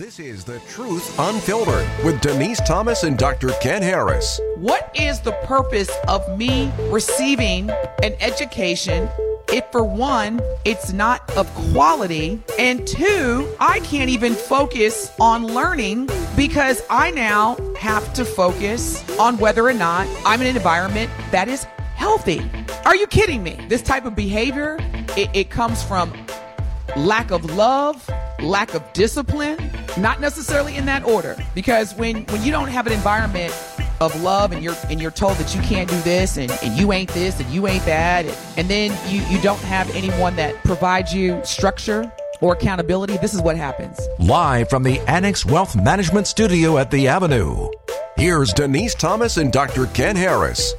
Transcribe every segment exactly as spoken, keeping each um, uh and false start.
This is The Truth Unfiltered with Denise Thomas and Doctor Ken Harris. What is the purpose of me receiving an education if, for one, it's not of quality, and two, I can't even focus on learning because I now have to focus on whether or not I'm in an environment that is healthy? Are you kidding me? This type of behavior, it, it comes from lack of love, lack of discipline, not necessarily in that order. Because when, when you don't have an environment of love and you're and you're told that you can't do this and, and you ain't this and you ain't that, and, and then you, you don't have anyone that provides you structure or accountability, this is what happens. Live from the Annex Wealth Management Studio at the Avenue, here's Denise Thomas and Doctor Ken Harris.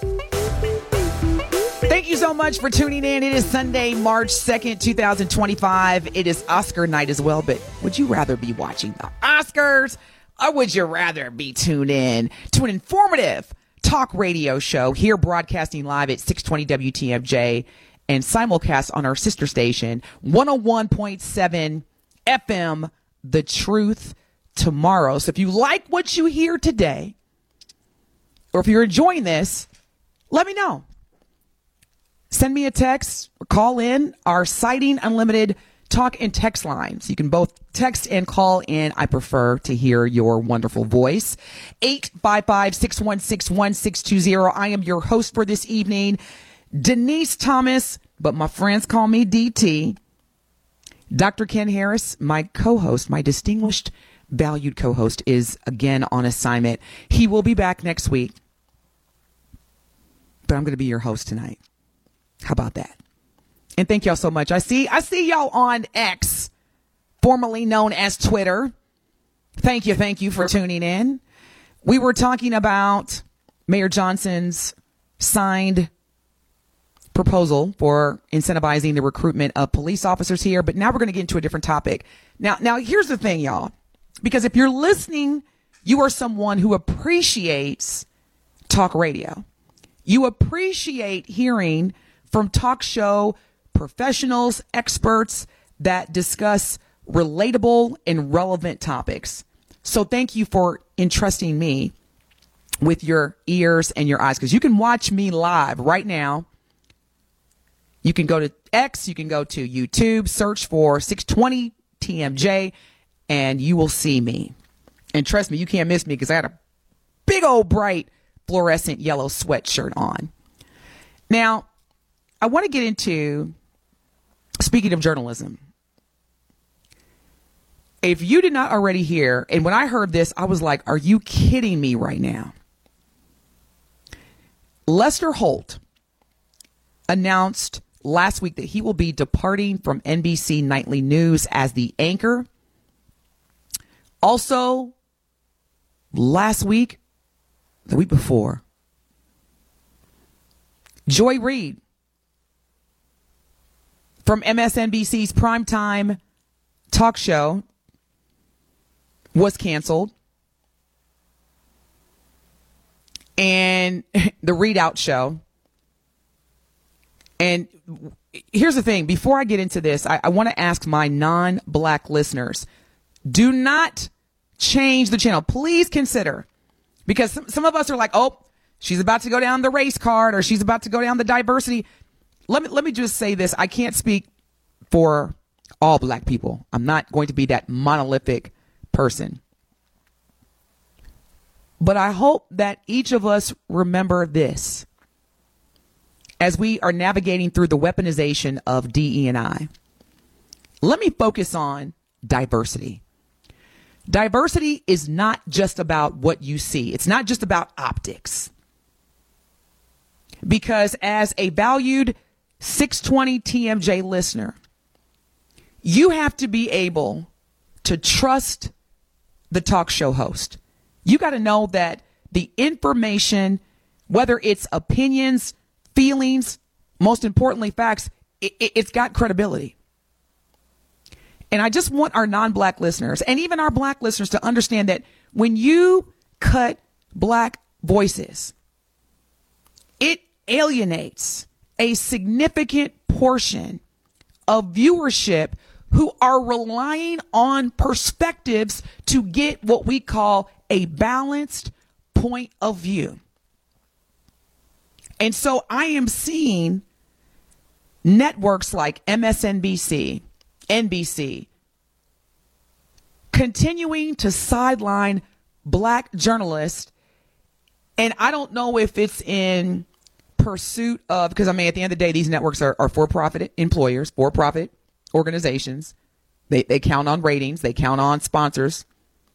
Thank you so much for tuning in. It is Sunday, March second, twenty twenty-five. It is Oscar night as well, but would you rather be watching the Oscars or would you rather be tuned in to an informative talk radio show here broadcasting live at six twenty W T M J and simulcast on our sister station, one oh one point seven F M, The Truth tomorrow. So if you like what you hear today, or if you're enjoying this, let me know. Send me a text or call in our Citing Unlimited talk and text lines. You can both text and call in. I prefer to hear your wonderful voice. eight five five, six one six, one six two zero. I am your host for this evening, Denise Thomas, but my friends call me D T. Doctor Ken Harris, my co-host, my distinguished, valued co-host, is again on assignment. He will be back next week, but I'm going to be your host tonight. How about that? And thank y'all so much. I see, I see y'all on X, formerly known as Twitter. Thank you. Thank you for tuning in. We were talking about Mayor Johnson's signed proposal for incentivizing the recruitment of police officers here. But now we're going to get into a different topic. Now, now here's the thing, y'all, because if you're listening, you are someone who appreciates talk radio. You appreciate hearing from talk show professionals, experts that discuss relatable and relevant topics. So thank you for entrusting me with your ears and your eyes, because you can watch me live right now. You can go to X, you can go to YouTube, search for six twenty T M J, and you will see me. And trust me, you can't miss me because I had a big old bright fluorescent yellow sweatshirt on. Now, I want to get into, speaking of journalism, if you did not already hear, and when I heard this, I was like, are you kidding me right now? Lester Holt announced last week that he will be departing from N B C Nightly News as the anchor. Also, last week, the week before, Joy Reid from M S N B C's primetime talk show was canceled. And the Readout show. And here's the thing. Before I get into this, I, I want to ask my non-black listeners, do not change the channel. Please consider, because some, some of us are like, oh, she's about to go down the race card, or she's about to go down the diversity. Let me let me just say this. I can't speak for all black people. I'm not going to be that monolithic person. But I hope that each of us remember this as we are navigating through the weaponization of D E and I. Let me focus on diversity. Diversity is not just about what you see. It's not just about optics. Because as a valued six twenty T M J listener, you have to be able to trust the talk show host. You got to know that the information, whether it's opinions, feelings, most importantly, facts, it, it, it's got credibility. And I just want our non-black listeners and even our black listeners to understand that when you cut black voices, it alienates a significant portion of viewership who are relying on perspectives to get what we call a balanced point of view. And so I am seeing networks like M S N B C, N B C, continuing to sideline black journalists. And I don't know if it's in pursuit of, because I mean, at the end of the day, these networks are, are for-profit employers, for-profit organizations. They, they count on ratings. They count on sponsors.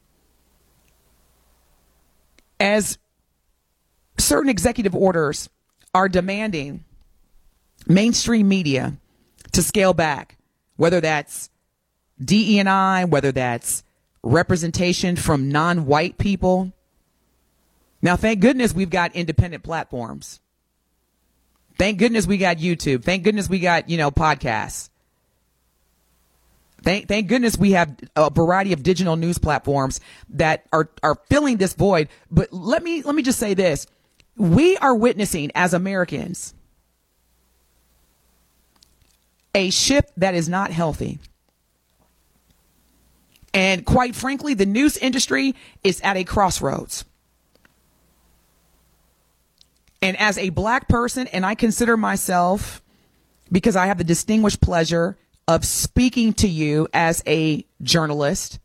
As certain executive orders are demanding mainstream media to scale back, whether that's D E and I, whether that's representation from non-white people. Now, thank goodness we've got independent platforms. Thank goodness we got YouTube. Thank goodness we got, you know, podcasts. Thank, thank goodness we have a variety of digital news platforms that are, are filling this void. But let me, let me just say this. We are witnessing as Americans a shift that is not healthy. And quite frankly, the news industry is at a crossroads. And as a black person, and I consider myself, because I have the distinguished pleasure of speaking to you as a journalist,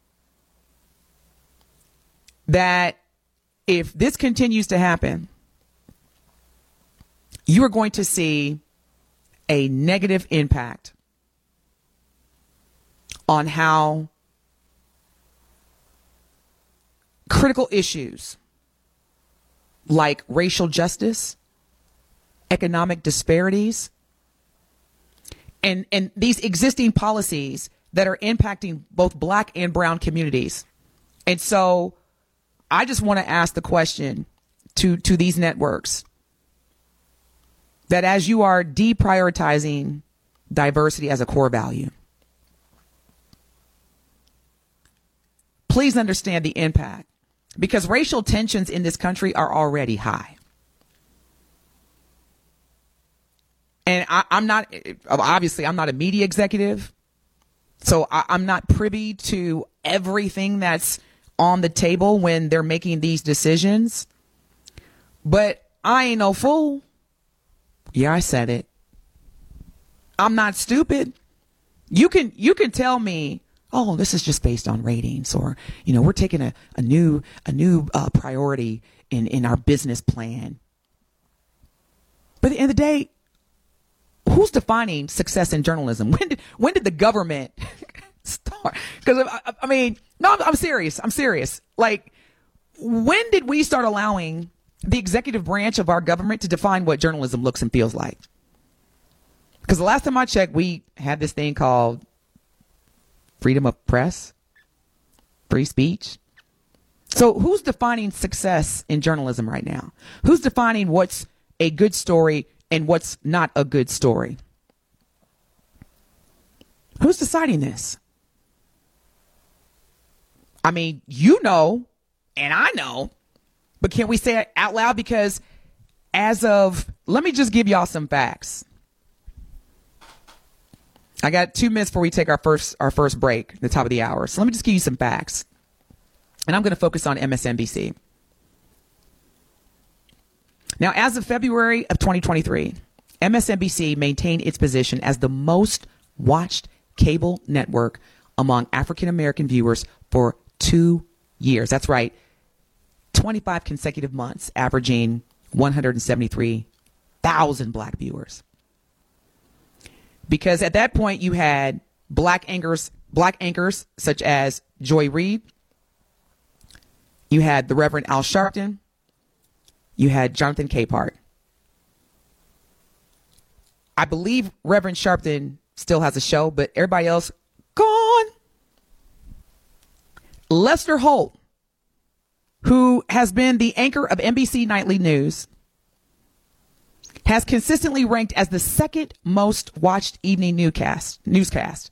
that if this continues to happen, you are going to see a negative impact on how critical issues like racial justice, economic disparities, and, and these existing policies that are impacting both black and brown communities. And so I just want to ask the question to, to these networks that as you are deprioritizing diversity as a core value, please understand the impact, because racial tensions in this country are already high. And I, I'm not, obviously, I'm not a media executive, so I, I'm not privy to everything that's on the table when they're making these decisions. But I ain't no fool. Yeah, I said it. I'm not stupid. You can, you can tell me, oh, this is just based on ratings, or, you know, we're taking a, a new, a new uh, priority in, in our business plan. But at the end of the day, who's defining success in journalism? When did, when did the government start? Because I, I mean, no, I'm, I'm serious. I'm serious. Like, when did we start allowing the executive branch of our government to define what journalism looks and feels like? Because the last time I checked, we had this thing called freedom of press, free speech. So who's defining success in journalism right now? Who's defining what's a good story and what's not a good story? Who's deciding this? I mean, you know, and I know, but can we say it out loud? Because as of, let me just give y'all some facts. I got two minutes before we take our first our first break at the top of the hour. So let me just give you some facts. And I'm going to focus on M S N B C. Now, as of February of twenty twenty-three, M S N B C maintained its position as the most watched cable network among African American viewers for two years. That's right. twenty-five consecutive months, averaging one hundred seventy-three thousand black viewers. Because at that point you had black anchors, black anchors such as Joy Reid. You had the Reverend Al Sharpton. You had Jonathan Capehart. I believe Reverend Sharpton still has a show, but everybody else gone. Lester Holt, who has been the anchor of N B C Nightly News, has consistently ranked as the second most watched evening newscast, newscast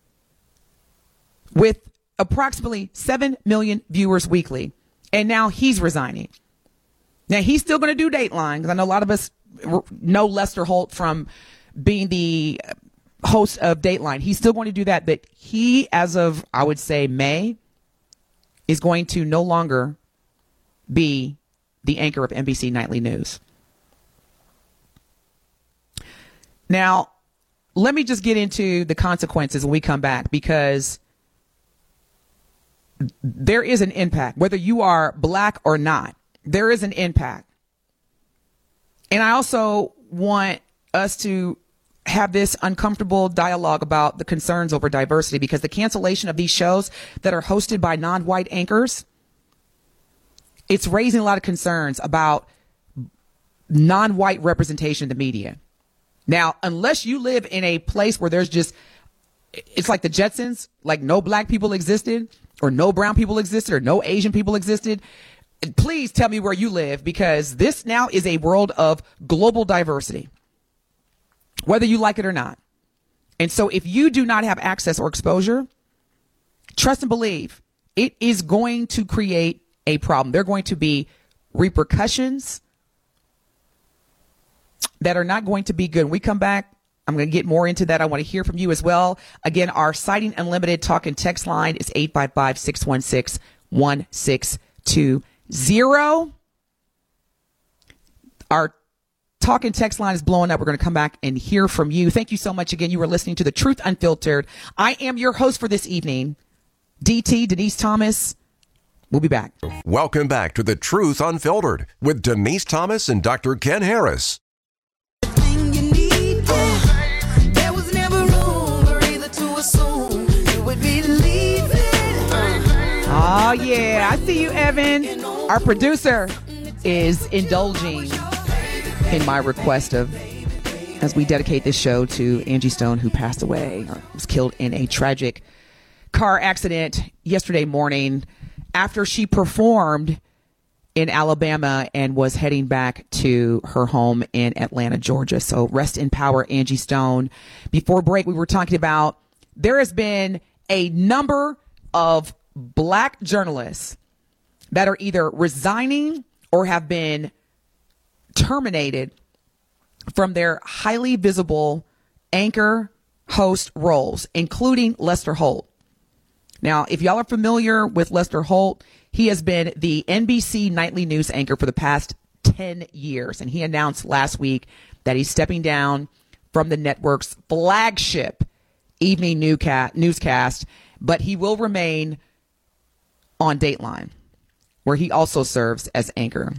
with approximately seven million viewers weekly. And now he's resigning. Now he's still going to do Dateline, because I know a lot of us know Lester Holt from being the host of Dateline. He's still going to do that, but he, as of, I would say, May, is going to no longer be the anchor of N B C Nightly News. Now, let me just get into the consequences when we come back, because there is an impact. Whether you are black or not, there is an impact. And I also want us to have this uncomfortable dialogue about the concerns over diversity, because the cancellation of these shows that are hosted by non-white anchors, it's raising a lot of concerns about non-white representation in the media. Now, unless you live in a place where there's just, it's like the Jetsons, like no black people existed, or no brown people existed, or no Asian people existed, please tell me where you live, because this now is a world of global diversity, whether you like it or not. And so if you do not have access or exposure, trust and believe it is going to create a problem. There are going to be repercussions that are not going to be good. When we come back, I'm going to get more into that. I want to hear from you as well. Again, our Citing Unlimited talk and text line is eight five five, six one six, one six two zero. Our talk and text line is blowing up. We're going to come back and hear from you. Thank you so much. Again, you were listening to The Truth Unfiltered. I am your host for this evening, D T, Denise Thomas. We'll be back. Welcome back to The Truth Unfiltered with Denise Thomas and Doctor Ken Harris. Oh, yeah. I see you, Evan. Our producer is indulging in my request of, as we dedicate this show to Angie Stone, who passed away, or was killed in a tragic car accident yesterday morning after she performed in Alabama and was heading back to her home in Atlanta, Georgia. So rest in power, Angie Stone. Before break, we were talking about there has been a number of black journalists that are either resigning or have been terminated from their highly visible anchor host roles, including Lester Holt. Now, if y'all are familiar with Lester Holt, he has been the N B C Nightly News anchor for the past ten years. And he announced last week that he's stepping down from the network's flagship evening newscast, but he will remain on Dateline, where he also serves as anchor.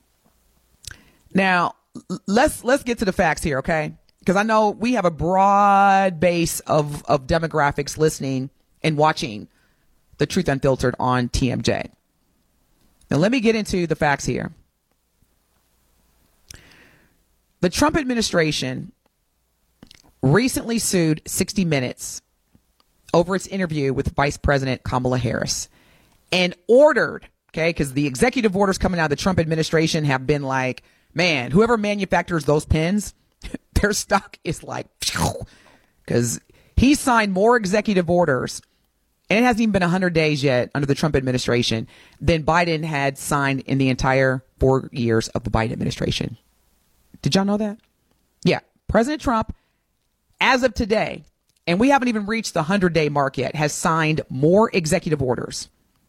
Now, let's let's get to the facts here, okay? Because I know we have a broad base of, of demographics listening and watching The Truth Unfiltered on T M J. Now, let me get into the facts here. The Trump administration recently sued sixty minutes over its interview with Vice President Kamala Harris and ordered, okay, because the executive orders coming out of the Trump administration have been like, man, whoever manufactures those pens, their stock is like, because he signed more executive orders, and it hasn't even been one hundred days yet under the Trump administration, than Biden had signed in the entire four years of the Biden administration. Did y'all know that? Yeah. President Trump, as of today, and we haven't even reached the hundred-day mark yet, has signed more executive orders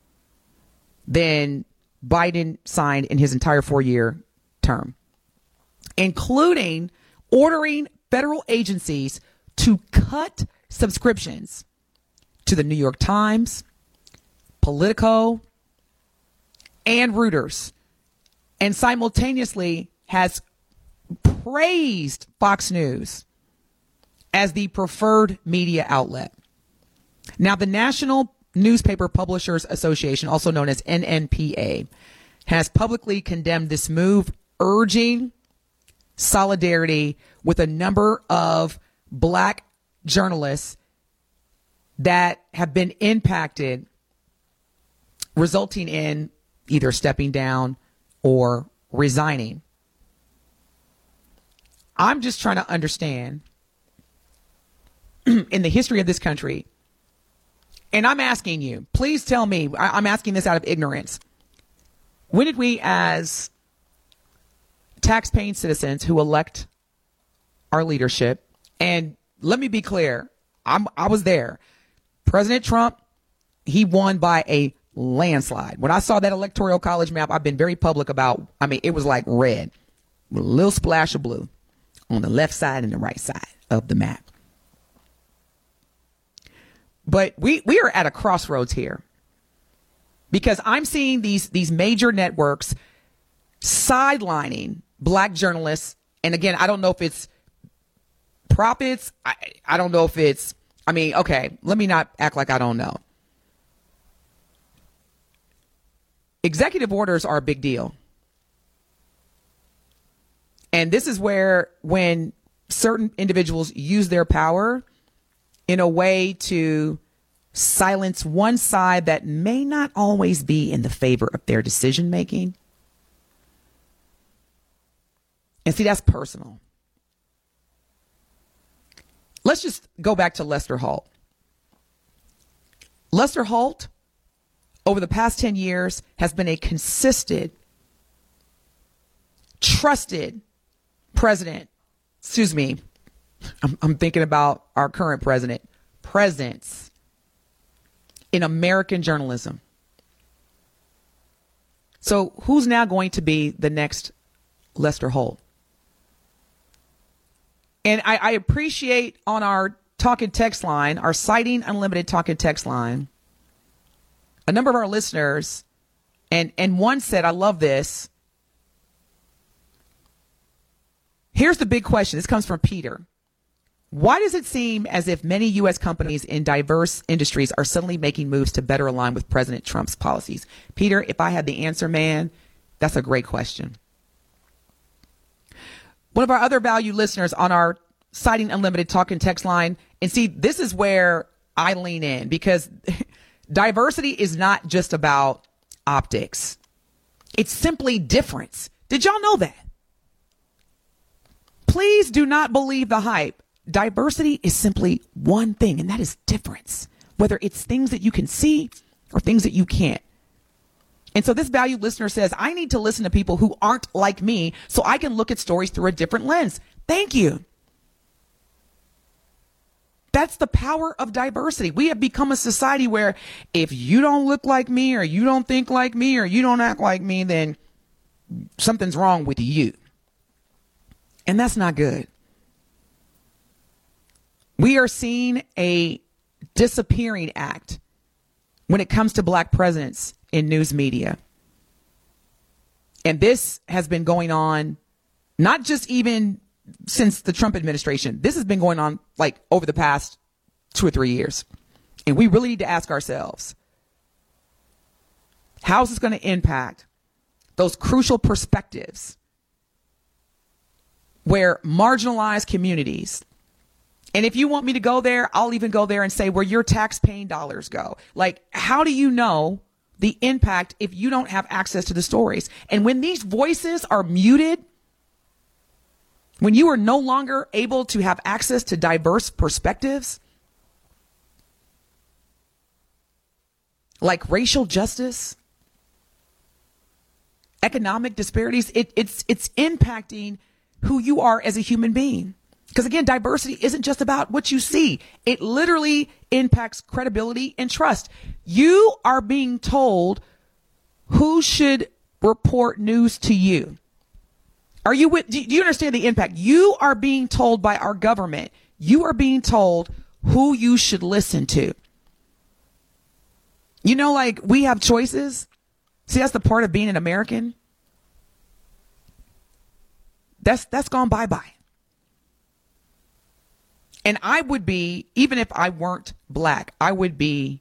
than Biden signed in his entire four-year term, including ordering federal agencies to cut subscriptions to the New York Times, Politico, and Reuters, and simultaneously has praised Fox News as the preferred media outlet. Now, the National Newspaper Publishers Association, also known as N N P A, has publicly condemned this move, urging solidarity with a number of black journalists that have been impacted, resulting in either stepping down or resigning. I'm just trying to understand, in the history of this country, and I'm asking you, please tell me, I'm asking this out of ignorance. When did we, as tax-paying citizens who elect our leadership and let me be clear. I'm, I was there. President Trump, he won by a landslide. When I saw that electoral college map, I've been very public about, I mean, it was like red with a little splash of blue on the left side and the right side of the map. But we, we are at a crossroads here because I'm seeing these, these major networks sidelining black journalists. And again, I don't know if it's profits. I, I don't know if it's, I mean, okay, let me not act like I don't know. Executive orders are a big deal. And this is where when certain individuals use their power in a way to silence one side that may not always be in the favor of their decision making. And see, that's personal. Let's just go back to Lester Holt. Lester Holt, over the past ten years, has been a consistent, trusted president. Excuse me. I'm, I'm thinking about our current president. Presence in American journalism. So who's now going to be the next Lester Holt? And I, I appreciate on our talk and text line, our Citing Unlimited talk and text line, a number of our listeners, and, and one said, I love this. Here's the big question. This comes from Peter. Why does it seem as if many U S companies in diverse industries are suddenly making moves to better align with President Trump's policies? Peter, if I had the answer, man, that's a great question. One of our other valued listeners on our Citing Unlimited talk and text line, and see, this is where I lean in because diversity is not just about optics. It's simply difference. Did y'all know that? Please do not believe the hype. Diversity is simply one thing, and that is difference, whether it's things that you can see or things that you can't. And so this valued listener says, I need to listen to people who aren't like me so I can look at stories through a different lens. Thank you. That's the power of diversity. We have become a society where if you don't look like me or you don't think like me or you don't act like me, then something's wrong with you. And that's not good. We are seeing a disappearing act when it comes to black presence in news media. And this has been going on not just even since the Trump administration. This has been going on like over the past two or three years. And we really need to ask ourselves, how is this going to impact those crucial perspectives where marginalized communities, and if you want me to go there, I'll even go there and say where your tax-paying dollars go. Like, how do you know the impact if you don't have access to the stories? And when these voices are muted, when you are no longer able to have access to diverse perspectives, like racial justice, economic disparities, it, it's it's impacting who you are as a human being. Because again, diversity isn't just about what you see. It literally impacts credibility and trust. You are being told who should report news to you. Are you with, do you understand the impact? You are being told by our government. You are being told who you should listen to. You know, like we have choices. See, that's the part of being an American. That's, that's gone bye-bye. And I would be, even if I weren't black, I would be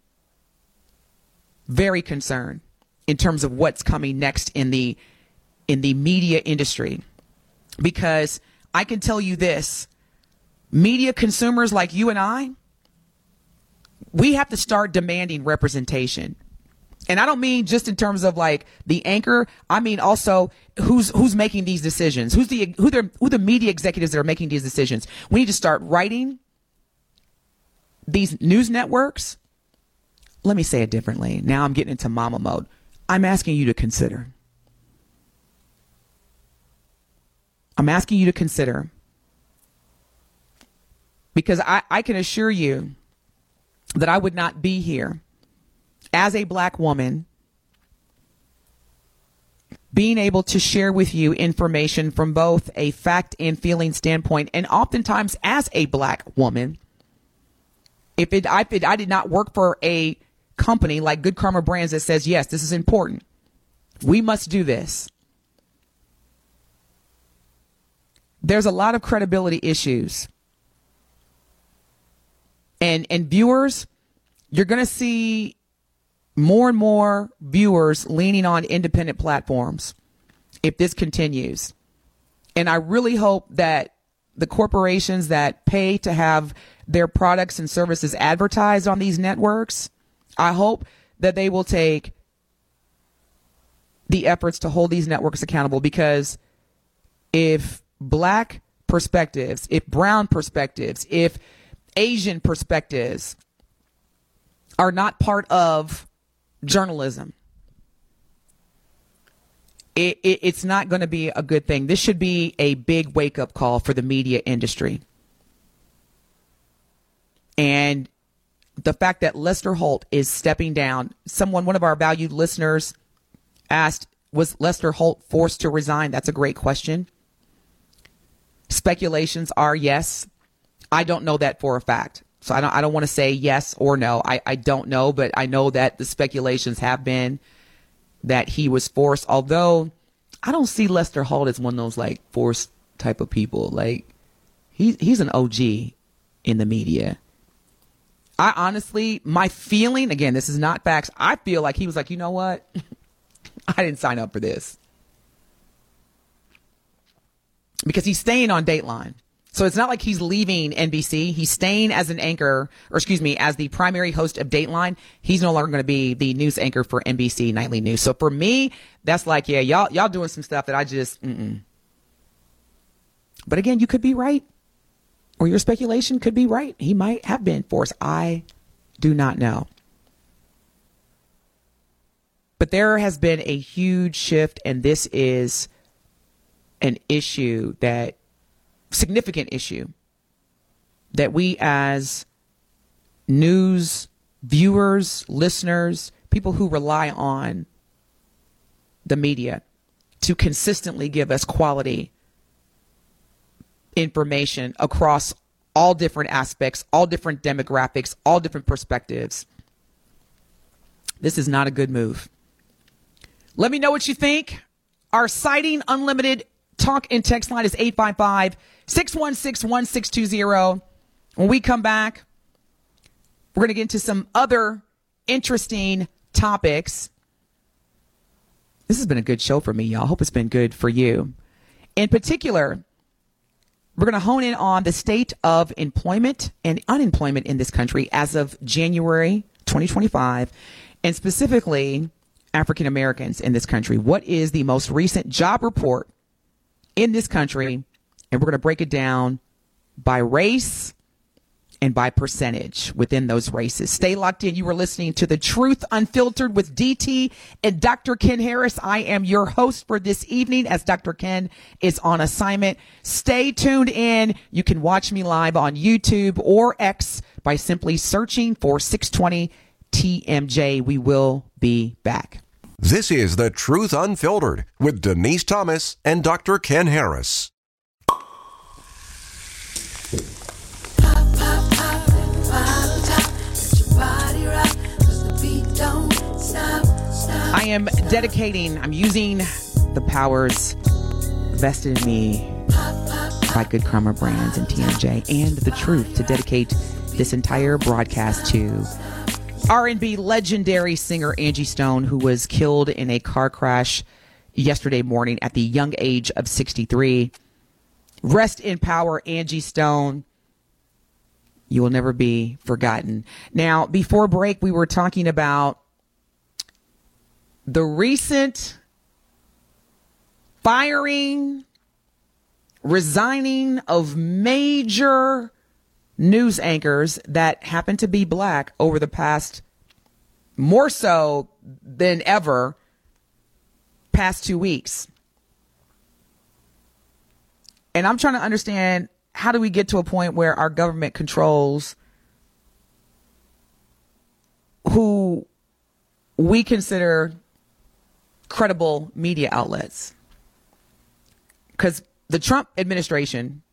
very concerned in terms of what's coming next in the in the media industry. Because I can tell you this, media consumers like you and I, we have to start demanding representation. And I don't mean just in terms of like the anchor. I mean also who's who's making these decisions, who's the who the who the media executives that are making these decisions. We need to start writing these news networks. Let me say it differently. Now I'm getting into mama mode. I'm asking you to consider. I'm asking you to consider Because I, I can assure you that I would not be here as a black woman being able to share with you information from both a fact and feeling standpoint, and oftentimes as a black woman, if it I, if I did not work for a company like Good Karma Brands that says, yes, this is important, we must do this. There's a lot of credibility issues. And and viewers, you're going to see more and more viewers leaning on independent platforms if this continues. And I really hope that the corporations that pay to have their products and services advertised on these networks, I hope that they will take the efforts to hold these networks accountable, because if black perspectives, if brown perspectives, if Asian perspectives are not part of journalism, it, it, it's not going to be a good thing. This should be a big wake-up call for the media industry. And the fact that Lester Holt is stepping down, someone, one of our valued listeners asked, was Lester Holt forced to resign? That's a great question. Speculations are yes. I don't know that for a fact. So I don't I don't want to say yes or no. I, I don't know, but I know that the speculations have been that he was forced, although I don't see Lester Holt as one of those like forced type of people. Like he he's an O G in the media. I honestly, my feeling, again, this is not facts, I feel like he was like, you know what? I didn't sign up for this. Because he's staying on Dateline. So it's not like he's leaving N B C. He's staying as an anchor, or excuse me, as the primary host of Dateline. He's no longer going to be the news anchor for N B C Nightly News. So for me, that's like, yeah, y'all, y'all doing some stuff that I just, mm-mm. But again, you could be right, or your speculation could be right. He might have been forced. I do not know. But there has been a huge shift, and this is an issue that significant issue that we as news viewers, listeners, people who rely on the media to consistently give us quality information across all different aspects, all different demographics, all different perspectives. This is not a good move. Let me know what you think. Our Citing Unlimited talk and text line is eight five five, six one six, one six two zero. When we come back, we're going to get into some other interesting topics. This has been a good show for me, y'all. I hope it's been good for you. In particular, we're going to hone in on the state of employment and unemployment in this country as of January twenty twenty-five, and specifically African Americans in this country. What is the most recent job report in this country? And we're going to break it down by race and by percentage within those races. Stay locked in. You are listening to The Truth Unfiltered with D T and Doctor Ken Harris. I am your host for this evening as Doctor Ken is on assignment. Stay tuned in. You can watch me live on YouTube or X by simply searching for six twenty T M J. We will be back. This is The Truth Unfiltered with Denise Thomas and Doctor Ken Harris. I am dedicating, I'm using the powers vested in me by Good Karma Brands and T M J and The Truth to dedicate this entire broadcast to R and B legendary singer Angie Stone, who was killed in a car crash yesterday morning at the young age of sixty-three. Rest in power, Angie Stone. You will never be forgotten. Now, before break, we were talking about the recent firing, resigning of major news anchors that happen to be black over the past, more so than ever, past two weeks. And I'm trying to understand how do we get to a point where our government controls who we consider credible media outlets? Because the Trump administration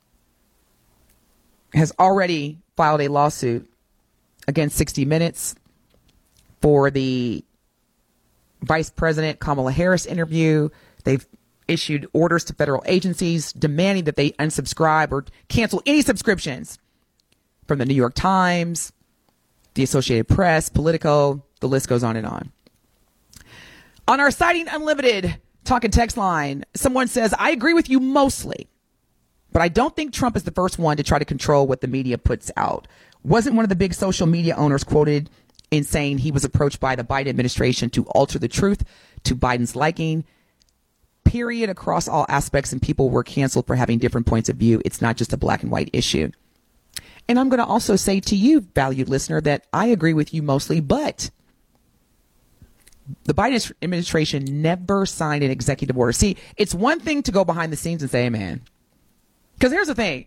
has already filed a lawsuit against sixty minutes for the Vice President Kamala Harris interview. They've issued orders to federal agencies demanding that they unsubscribe or cancel any subscriptions from the New York Times, the Associated Press, Politico, the list goes on and on. On our Citing Unlimited talk and text line, someone says, I agree with you mostly, but I don't think Trump is the first one to try to control what the media puts out. Wasn't one of the big social media owners quoted in saying he was approached by the Biden administration to alter the truth to Biden's liking, period, across all aspects, and people were canceled for having different points of view. It's not just a black and white issue. And I'm going to also say to you, valued listener, that I agree with you mostly, but the Biden administration never signed an executive order. See, it's one thing to go behind the scenes and say, hey, man, because here's the thing.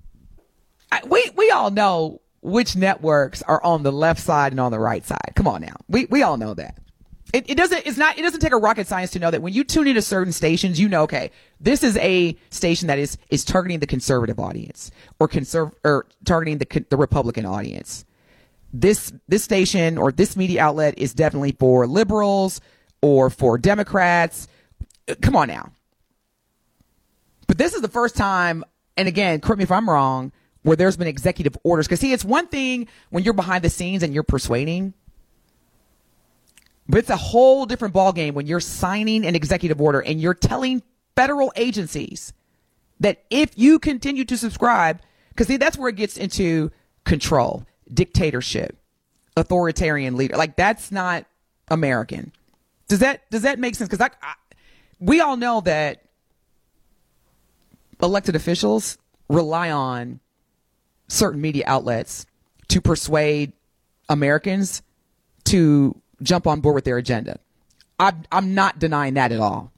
I, we, we all know which networks are on the left side and on the right side. Come on now. We, we all know that. It, it doesn't, it's not, it doesn't take a rocket science to know that when you tune into certain stations, you know, okay, this is a station that is, is targeting the conservative audience or conserv or targeting the, the Republican audience. This, this station or this media outlet is definitely for liberals or for Democrats. Come on now. But this is the first time, and again, correct me if I'm wrong, where there's been executive orders. Because see, it's one thing when you're behind the scenes and you're persuading, but it's a whole different ballgame when you're signing an executive order and you're telling federal agencies that if you continue to subscribe, because see, that's where it gets into control, dictatorship, authoritarian leader. Like, that's not American. Does that does that make sense? Because I, I, we all know that elected officials rely on certain media outlets to persuade Americans to jump on board with their agenda. I'm, I'm not denying that at all.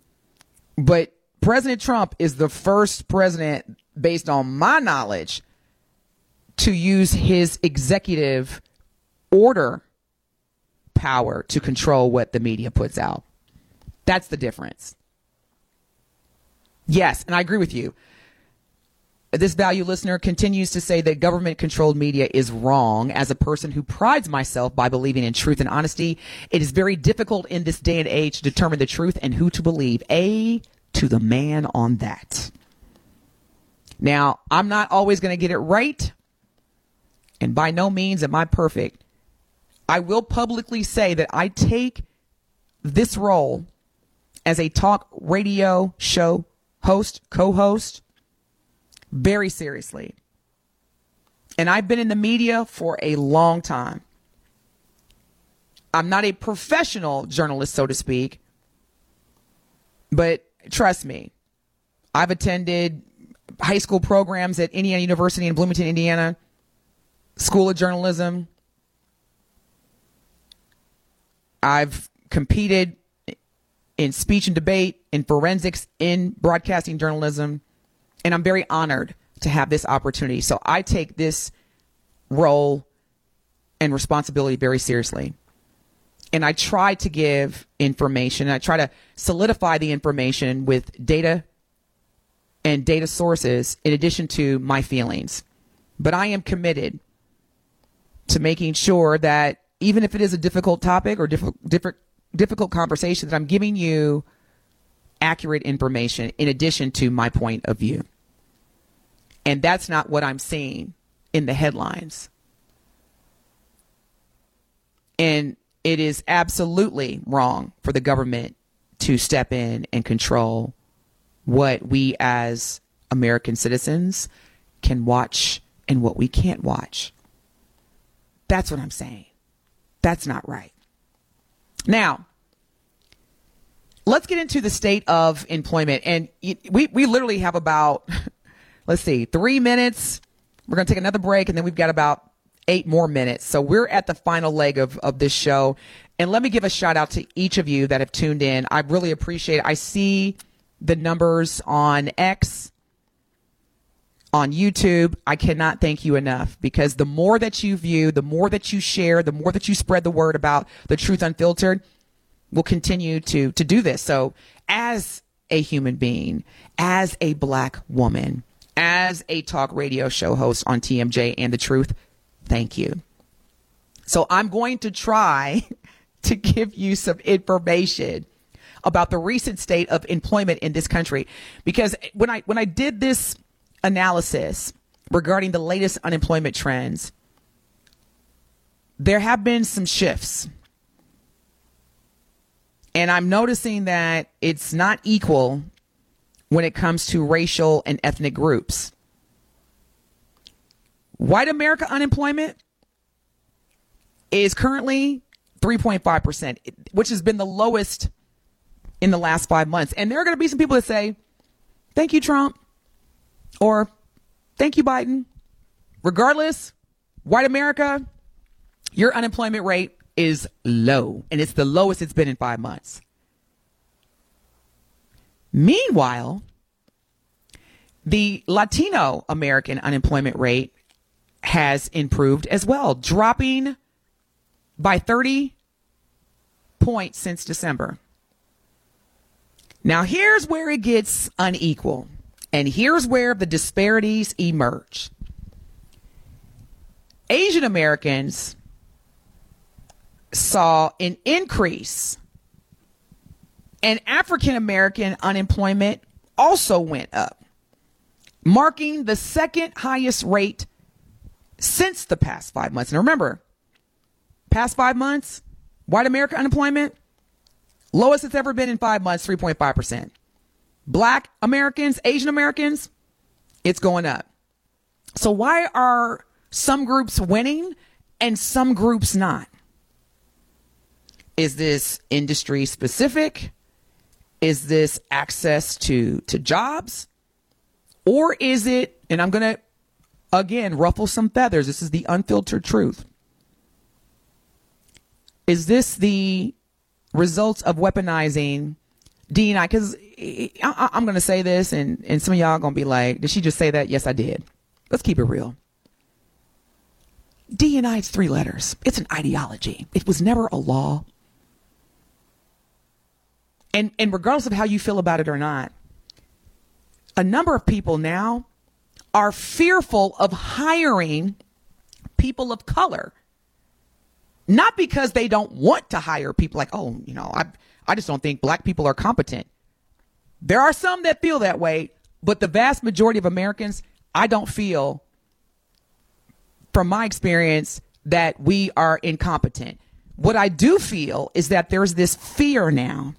But President Trump is the first president, based on my knowledge, to use his executive order power to control what the media puts out. That's the difference. Yes, and I agree with you. This value listener continues to say that government-controlled media is wrong. As a person who prides myself by believing in truth and honesty, it is very difficult in this day and age to determine the truth and who to believe. A to the man on that. Now, I'm not always going to get it right, and by no means am I perfect. I will publicly say that I take this role as a talk radio show host, co-host, very seriously. And I've been in the media for a long time. I'm not a professional journalist, so to speak, but trust me, I've attended high school programs at Indiana University in Bloomington, Indiana, School of Journalism. I've competed in speech and debate, in forensics, in broadcasting journalism. And I'm very honored to have this opportunity. So I take this role and responsibility very seriously. And I try to give information. I try to solidify the information with data and data sources in addition to my feelings. But I am committed to making sure that even if it is a difficult topic or diff- different, difficult conversation, that I'm giving you accurate information in addition to my point of view. And that's not what I'm seeing in the headlines. And it is absolutely wrong for the government to step in and control what we as American citizens can watch and what we can't watch. That's what I'm saying. That's not right. Now, let's get into the state of employment. And we, we literally have about, let's see, three minutes. We're going to take another break, and then we've got about eight more minutes. So we're at the final leg of, of this show. And let me give a shout out to each of you that have tuned in. I really appreciate it. I see the numbers on X, on YouTube. I cannot thank you enough, because the more that you view, the more that you share, the more that you spread the word about The Truth Unfiltered, we'll continue to, to do this. So as a human being, as a black woman, as a talk radio show host on T M J and The Truth, thank you. So I'm going to try to give you some information about the recent state of employment in this country, because when I when I did this analysis regarding the latest unemployment trends, there have been some shifts. And I'm noticing that it's not equal when it comes to racial and ethnic groups. White America unemployment is currently three point five percent, which has been the lowest in the last five months. And there are going to be some people that say, thank you, Trump, or thank you, Biden. Regardless, white America, your unemployment rate is low, and it's the lowest it's been in five months. Meanwhile, the Latino American unemployment rate has improved as well, dropping by thirty points since December. Now, here's where it gets unequal, and here's where the disparities emerge. Asian Americans saw an increase, and African American unemployment also went up, marking the second highest rate since the past five months. And remember, past five months, white American unemployment, lowest it's ever been in five months, three point five percent. Black Americans, Asian Americans, it's going up. So why are some groups winning and some groups not? Is this industry specific? Is this access to, to jobs? Or is it, and I'm going to, again, ruffle some feathers. This is the unfiltered truth. Is this the results of weaponizing D and I? Because I'm going to say this, and, and some of y'all are going to be like, did she just say that? Yes, I did. Let's keep it real. D and I is three letters. It's an ideology. It was never a law. And, and regardless of how you feel about it or not, a number of people now are fearful of hiring people of color. Not because they don't want to hire people like, oh, you know, I I just don't think black people are competent. There are some that feel that way, but the vast majority of Americans, I don't feel, from my experience, that we are incompetent. What I do feel is that there's this fear now,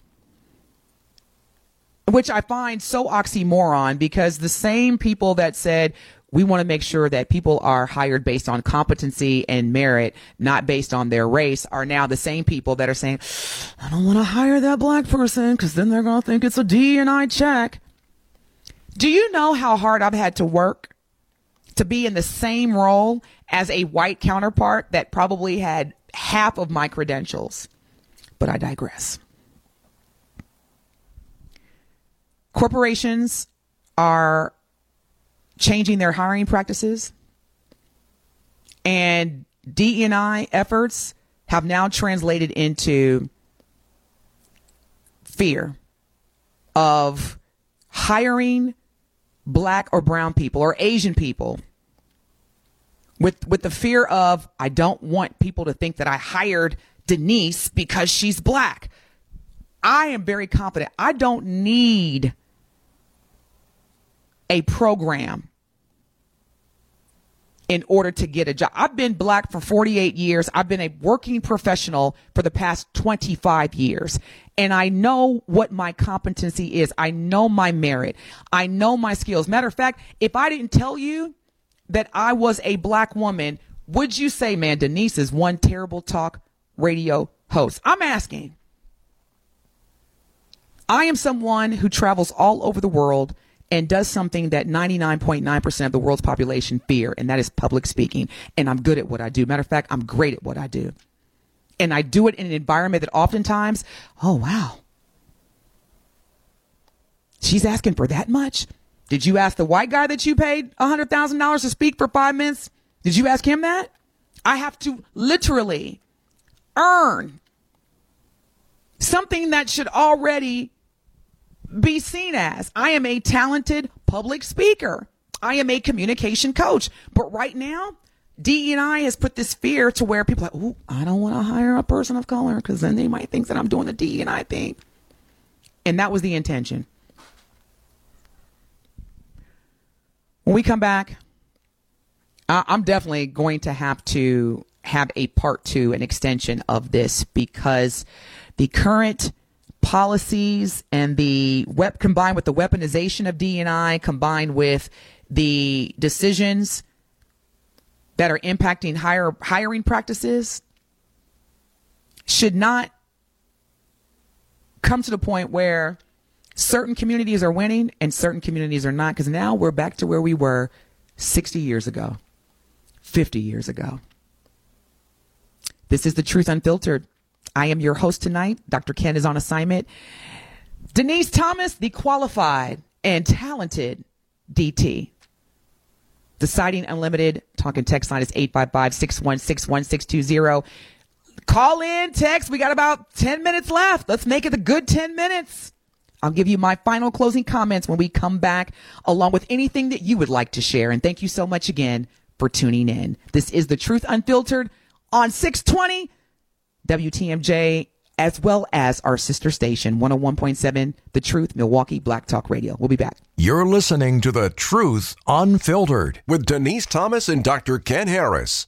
which I find so oxymoron, because the same people that said we want to make sure that people are hired based on competency and merit, not based on their race, are now the same people that are saying, I don't want to hire that black person because then they're going to think it's a D and I check. Do you know how hard I've had to work to be in the same role as a white counterpart that probably had half of my credentials? But I digress. Corporations are changing their hiring practices, and D and I efforts have now translated into fear of hiring black or brown people or Asian people with with the fear of, I don't want people to think that I hired Denise because she's black. I am very confident. I don't need a program in order to get a job. I've been black for forty-eight years. I've been a working professional for the past twenty-five years. And I know what my competency is. I know my merit. I know my skills. Matter of fact, if I didn't tell you that I was a black woman, would you say, man, Denise is one terrible talk radio host? I'm asking. I am someone who travels all over the world and does something that ninety-nine point nine percent of the world's population fear, and that is public speaking. And I'm good at what I do. Matter of fact, I'm great at what I do. And I do it in an environment that oftentimes, oh, wow, she's asking for that much? Did you ask the white guy that you paid one hundred thousand dollars to speak for five minutes? Did you ask him that? I have to literally earn something that should already be seen as. I am a talented public speaker. I am a communication coach. But right now, D E and I has put this fear to where people are like, ooh, I don't want to hire a person of color because then they might think that I'm doing the D E and I thing. And that was the intention. When we come back, I- I'm definitely going to have to have a part two, an extension of this, because the current policies and the wep combined with the weaponization of D E and I, combined with the decisions that are impacting higher hiring practices, should not come to the point where certain communities are winning and certain communities are not, because now we're back to where we were sixty years ago, fifty years ago. This is The Truth Unfiltered. I am your host tonight. Doctor Ken is on assignment. Denise Thomas, the qualified and talented D T. Deciding Unlimited talk and text line is eight five five, six one six, one six two zero. Call in, text. We got about ten minutes left. Let's make it a good ten minutes. I'll give you my final closing comments when we come back, along with anything that you would like to share. And thank you so much again for tuning in. This is The Truth Unfiltered on six twenty W T M J, as well as our sister station, one oh one point seven, The Truth, Milwaukee Black Talk Radio. We'll be back. You're listening to The Truth Unfiltered with Denise Thomas and Doctor Ken Harris.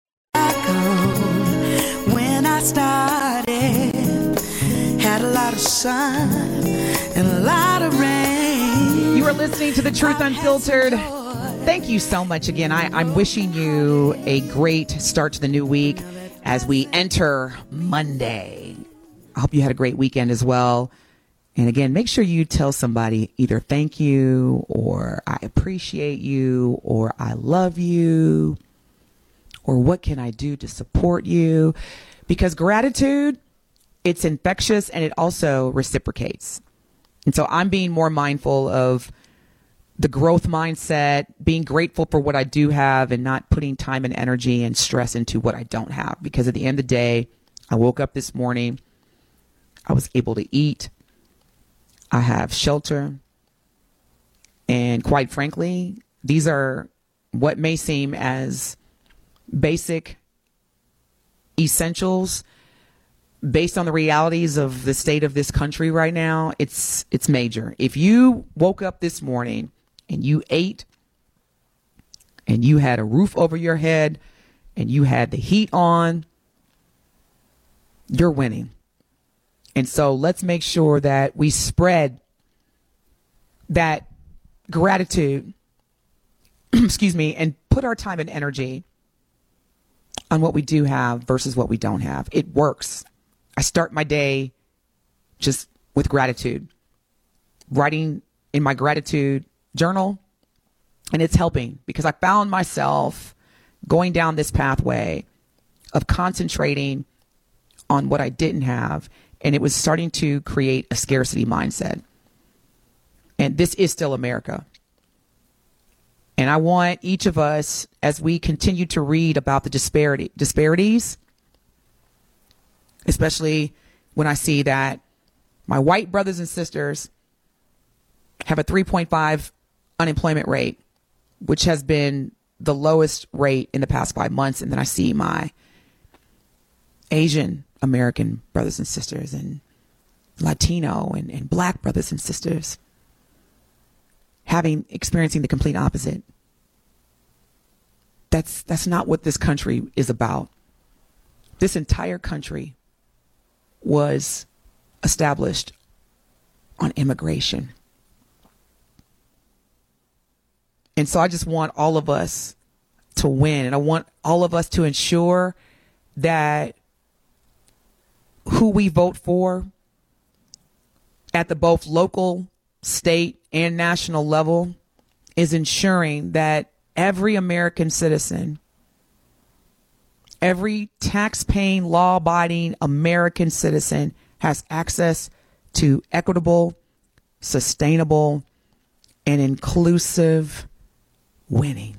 When I started, had a lot of sun and a lot of rain. You are listening to The Truth Unfiltered. Thank you so much again. I, I'm wishing you a great start to the new week as we enter Monday. I hope you had a great weekend as well. And again, make sure you tell somebody either thank you or I appreciate you or I love you or what can I do to support you? Because gratitude, it's infectious and it also reciprocates. And so I'm being more mindful of the growth mindset, being grateful for what I do have and not putting time and energy and stress into what I don't have. Because at the end of the day, I woke up this morning, I was able to eat, I have shelter, and quite frankly, these are what may seem as basic essentials based on the realities of the state of this country right now. It's it's major. If you woke up this morning and you ate and you had a roof over your head and you had the heat on, you're winning. And so let's make sure that we spread that gratitude, excuse me, and put our time and energy on what we do have versus what we don't have. It works. I start my day just with gratitude, writing in my gratitude journal, and it's helping because I found myself going down this pathway of concentrating on what I didn't have, and it was starting to create a scarcity mindset. And this is still America. And I want each of us, as we continue to read about the disparity disparities, especially when I see that my white brothers and sisters have a three point five unemployment rate, which has been the lowest rate in the past five months. And then I see my Asian American brothers and sisters and Latino and, and Black brothers and sisters having, experiencing the complete opposite. That's, that's not what this country is about. This entire country was established on immigration. And so I just want all of us to win. And I want all of us to ensure that who we vote for at the both local, state, and national level is ensuring that every American citizen, every tax-paying, law-abiding American citizen has access to equitable, sustainable, and inclusive winning.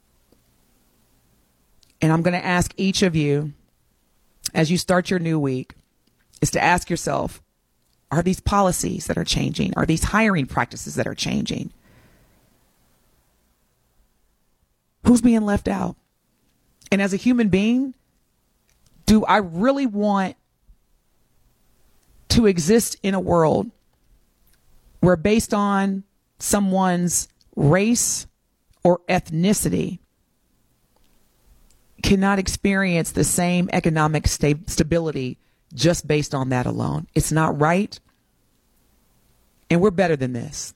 And I'm going to ask each of you, as you start your new week, is to ask yourself, are these policies that are changing? Are these hiring practices that are changing? Who's being left out? And as a human being, do I really want to exist in a world where, based on someone's race or ethnicity, cannot experience the same economic sta- stability just based on that alone? It's not right. And we're better than this.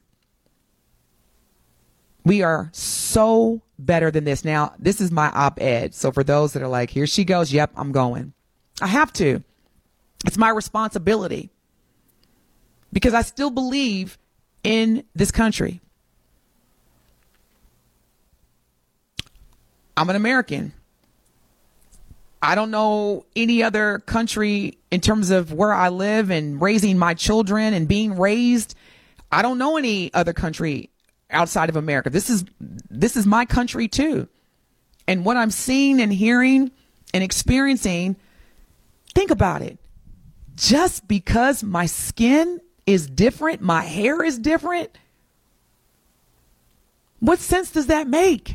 We are so better than this. Now, this is my op-ed. So for those that are like, here she goes. Yep, I'm going. I have to. It's my responsibility. Because I still believe in this country. I'm an American. I don't know any other country in terms of where I live and raising my children and being raised. I don't know any other country outside of America. This is this is my country too. And what I'm seeing and hearing and experiencing, think about it. Just because my skin is different, my hair is different, what sense does that make?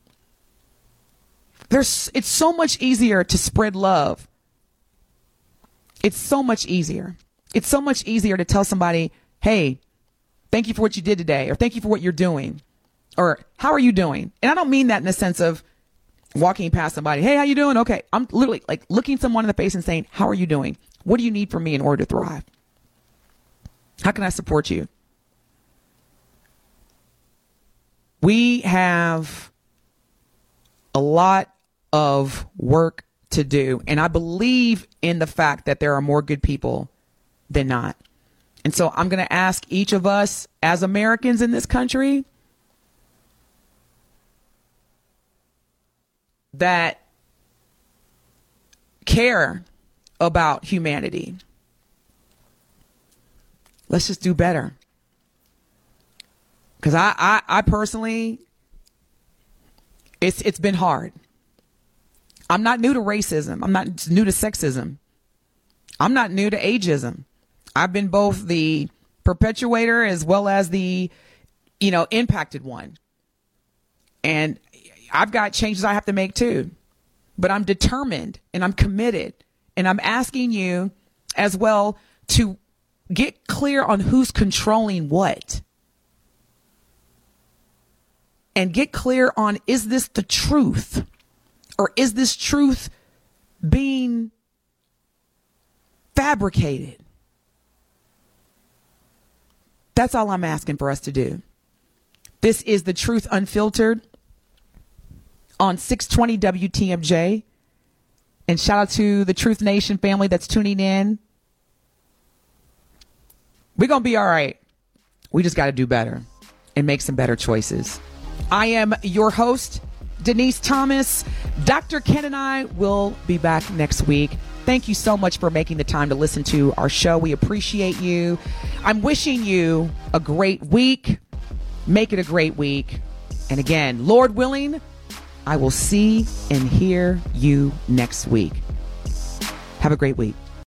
There's, it's so much easier to spread love. It's so much easier. It's so much easier to tell somebody, hey, thank you for what you did today, or thank you for what you're doing, or how are you doing? And I don't mean that in the sense of walking past somebody, hey, how you doing? Okay. I'm literally like looking someone in the face and saying, how are you doing? What do you need from me in order to thrive? How can I support you? We have a lot of work to do. And I believe in the fact that there are more good people than not. And so I'm going to ask each of us as Americans in this country that care about humanity. Let's just do better. Because I, I, I personally, it's it's been hard. I'm not new to racism. I'm not new to sexism. I'm not new to ageism. I've been both the perpetuator as well as the, you know, impacted one. And I've got changes I have to make too. But I'm determined and I'm committed. And I'm asking you as well to get clear on who's controlling what. And get clear on, is this the truth? Or is this truth being fabricated? That's all I'm asking for us to do. This is The Truth Unfiltered on six twenty W T M J. And shout out to the Truth Nation family that's tuning in. We're going to be all right. We just got to do better and make some better choices. I am your host, Denise Thomas. Doctor Ken and I will be back next week. Thank you so much for making the time to listen to our show. We appreciate you. I'm wishing you a great week. Make it a great week. And again, Lord willing, I will see and hear you next week. Have a great week.